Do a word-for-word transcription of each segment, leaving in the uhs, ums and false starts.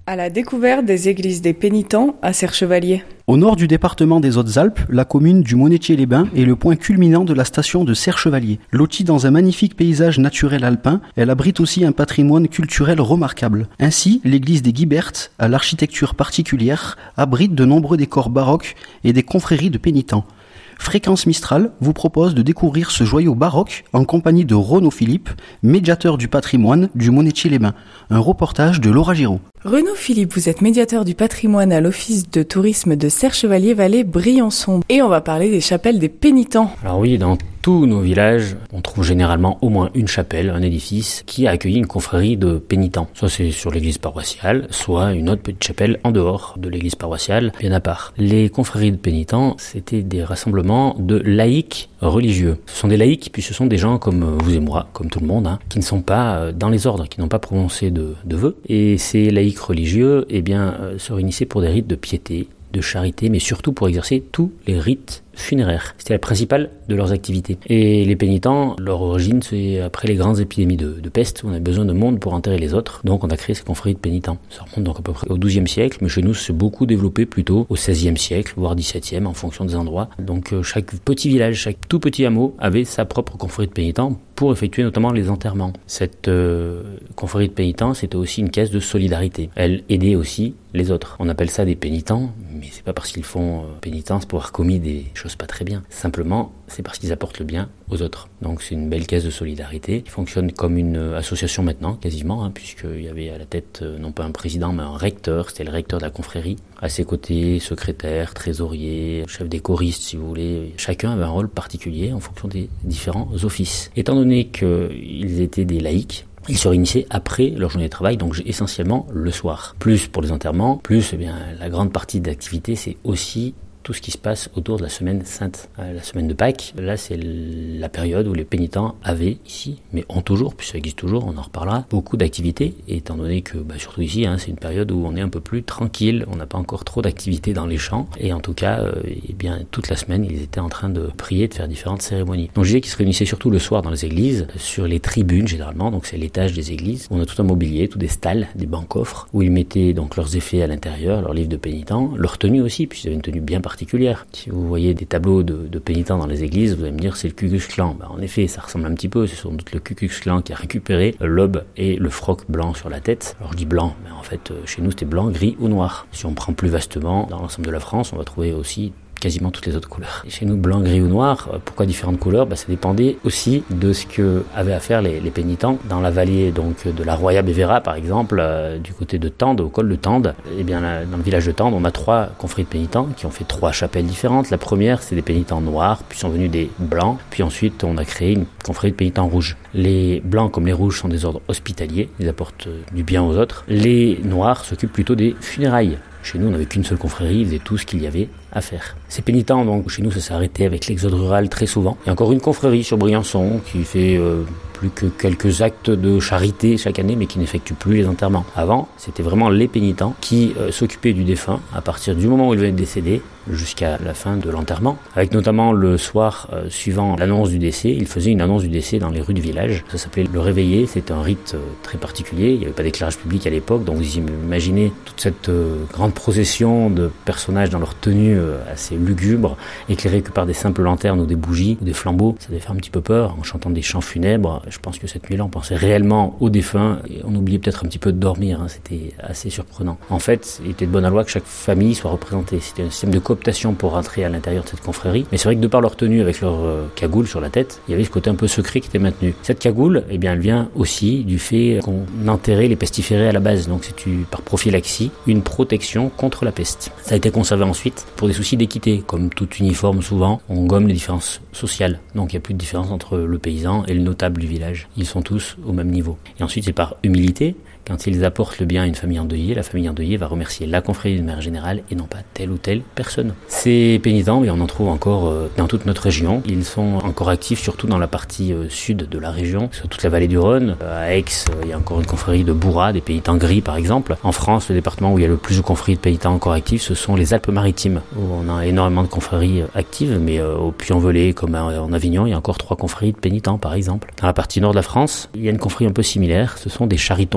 À la découverte des églises des pénitents à Serre-Chevalier. Au nord du département des Hautes-Alpes, la commune du Monétier-les-Bains est le point culminant de la station de Serre-Chevalier. Lotie dans un magnifique paysage naturel alpin, elle abrite aussi un patrimoine culturel remarquable. Ainsi, l'église des Guibertes, à l'architecture particulière, abrite de nombreux décors baroques et des confréries de pénitents. Fréquence Mistral vous propose de découvrir ce joyau baroque en compagnie de Renaud Philippe, médiateur du patrimoine du Monétier-les-Bains. Un reportage de Laura Giraud. Renaud Philippe, vous êtes médiateur du patrimoine à l'Office de tourisme de Serre-Chevalier-Vallée-Briançon. Et on va parler des chapelles des pénitents. Alors oui, dans tous nos villages, on trouve généralement au moins une chapelle, un édifice qui a accueilli une confrérie de pénitents. Soit c'est sur l'église paroissiale, soit une autre petite chapelle en dehors de l'église paroissiale, bien à part. Les confréries de pénitents, c'était des rassemblements de laïcs religieux. Ce sont des laïcs, puis ce sont des gens comme vous et moi, comme tout le monde, hein, qui ne sont pas dans les ordres, qui n'ont pas prononcé de, de vœux. Et ces laïcs religieux, eh bien, euh, se réunissaient pour des rites de piété, de charité, mais surtout pour exercer tous les rites funéraires. C'était la principale de leurs activités. Et les pénitents, leur origine, c'est après les grandes épidémies de, de peste, où on avait besoin de monde pour enterrer les autres. Donc on a créé ces confréries de pénitents. Ça remonte donc à peu près au douzième siècle, mais chez nous, c'est beaucoup développé plutôt au seizième siècle, voire dix-septième, en fonction des endroits. Donc euh, chaque petit village, chaque tout petit hameau avait sa propre confrérie de pénitents pour effectuer notamment les enterrements. Cette euh, confrérie de pénitents, c'était aussi une caisse de solidarité. Elle aidait aussi les autres. On appelle ça des pénitents, mais c'est pas parce qu'ils font euh, pénitence pour avoir commis des choses pas très bien. Simplement, c'est parce qu'ils apportent le bien aux autres. Donc c'est une belle caisse de solidarité qui fonctionne comme une association maintenant, quasiment, hein, puisqu'il y avait à la tête euh, non pas un président, mais un recteur. C'était le recteur de la confrérie. À ses côtés, secrétaire, trésorier, chef des choristes, si vous voulez. Chacun avait un rôle particulier en fonction des différents offices. Étant donné qu'ils étaient des laïcs, ils se réunissaient après leur journée de travail, donc essentiellement le soir. Plus pour les enterrements, plus eh bien la grande partie d'activité, c'est aussi tout ce qui se passe autour de la semaine sainte, la semaine de Pâques. Là, c'est la période où les pénitents avaient ici, mais ont toujours, puis ça existe toujours, on en reparlera, beaucoup d'activités, étant donné que, bah, surtout ici, hein, c'est une période où on est un peu plus tranquille, on n'a pas encore trop d'activités dans les champs, et en tout cas, euh, eh bien, toute la semaine, ils étaient en train de prier, de faire différentes cérémonies. Donc je disais qu'ils se réunissaient surtout le soir dans les églises, sur les tribunes généralement, donc c'est l'étage des églises, où on a tout un mobilier, tout des stalles, des bancs-coffres, où ils mettaient donc leurs effets à l'intérieur, leurs livres de pénitents, leur tenue aussi, puis ils avaient une tenue bien particulière. Si vous voyez des tableaux de, de pénitents dans les églises, vous allez me dire c'est le Ku Klux Klan. Ben, en effet, ça ressemble un petit peu, c'est sans doute le Ku Klux Klan qui a récupéré l'aube et le froc blanc sur la tête. Alors je dis blanc, mais en fait chez nous c'était blanc, gris ou noir. Si on prend plus vastement, dans l'ensemble de la France, on va trouver aussi quasiment toutes les autres couleurs. Et chez nous, blanc, gris ou noir, pourquoi différentes couleurs ? Bah, ça dépendait aussi de ce que avaient à faire les, les pénitents. Dans la vallée donc de la Roya-Bévéra, par exemple, euh, du côté de Tende, au col de Tende, eh bien là, dans le village de Tende, on a trois confréries de pénitents qui ont fait trois chapelles différentes. La première, c'est des pénitents noirs, puis sont venus des blancs, puis ensuite on a créé une confrérie de pénitents rouges. Les blancs comme les rouges sont des ordres hospitaliers, ils apportent du bien aux autres. Les noirs s'occupent plutôt des funérailles. Chez nous, on n'avait qu'une seule confrérie, ils faisaient tout ce qu'il y avait à faire. Ces pénitents, donc, chez nous, ça s'est arrêté avec l'exode rural très souvent. Il y a encore une confrérie sur Briançon qui fait euh, plus que quelques actes de charité chaque année, mais qui n'effectue plus les enterrements. Avant, c'était vraiment les pénitents qui euh, s'occupaient du défunt à partir du moment où il venait de décéder jusqu'à la fin de l'enterrement. Avec notamment le soir euh, suivant l'annonce du décès, ils faisaient une annonce du décès dans les rues du village. Ça s'appelait le réveillé, c'était un rite euh, très particulier. Il n'y avait pas d'éclairage public à l'époque, donc vous imaginez toute cette euh, grande procession de personnages dans leur tenue euh, assez lugubre, éclairés que par des simples lanternes ou des bougies ou des flambeaux. Ça devait faire un petit peu peur en chantant des chants funèbres. Je pense que cette nuit-là, on pensait réellement aux défunts et on oubliait peut-être un petit peu de dormir. Hein. C'était assez surprenant. En fait, il était de bonne loi que chaque famille soit représentée. C'était un système de cooptation pour rentrer à l'intérieur de cette confrérie. Mais c'est vrai que de par leur tenue avec leur euh, cagoule sur la tête, il y avait ce côté un peu secret qui était maintenu. Cette cagoule, eh bien, elle vient aussi du fait qu'on enterrait les pestiférés à la base. Donc c'est une, par prophylaxie, une protection contre la peste. Ça a été conservé ensuite pour des soucis d'équité. Comme tout uniforme souvent, on gomme les différences sociales. Donc il n'y a plus de différence entre le paysan et le notable du village. Ils sont tous au même niveau. Et ensuite c'est par humilité. Quand ils apportent le bien à une famille endeuillée, la famille endeuillée va remercier la confrérie de mère générale et non pas telle ou telle personne. Ces pénitents, on en trouve encore euh, dans toute notre région. Ils sont encore actifs surtout dans la partie euh, sud de la région, sur toute la vallée du Rhône. Euh, à Aix, euh, il y a encore une confrérie de Bourras, des pénitents gris par exemple. En France, le département où il y a le plus de confréries de pénitents encore actifs, ce sont les Alpes-Maritimes, où on a énormément de confréries actives, mais euh, au Puy-en-Velay, comme en Avignon, il y a encore trois confréries de pénitents par exemple. Dans la partie nord de la France, il y a une confrérie un peu similaire, ce sont des charitons, des charités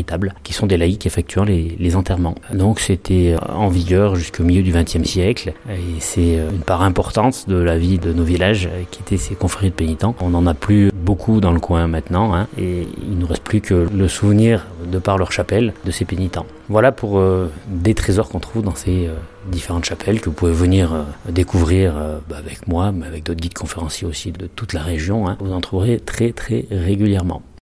charitables, qui sont des laïcs effectuant les, les enterrements. Donc c'était en vigueur jusqu'au milieu du vingtième siècle, et c'est une part importante de la vie de nos villages qui étaient ces confréries de pénitents. On n'en a plus beaucoup dans le coin maintenant, hein, et il ne nous reste plus que le souvenir, de par leur chapelle, de ces pénitents. Voilà pour euh, des trésors qu'on trouve dans ces euh, différentes chapelles que vous pouvez venir euh, découvrir euh, bah, avec moi, mais avec d'autres guides conférenciers aussi de toute la région. Hein. Vous en trouverez très très régulièrement.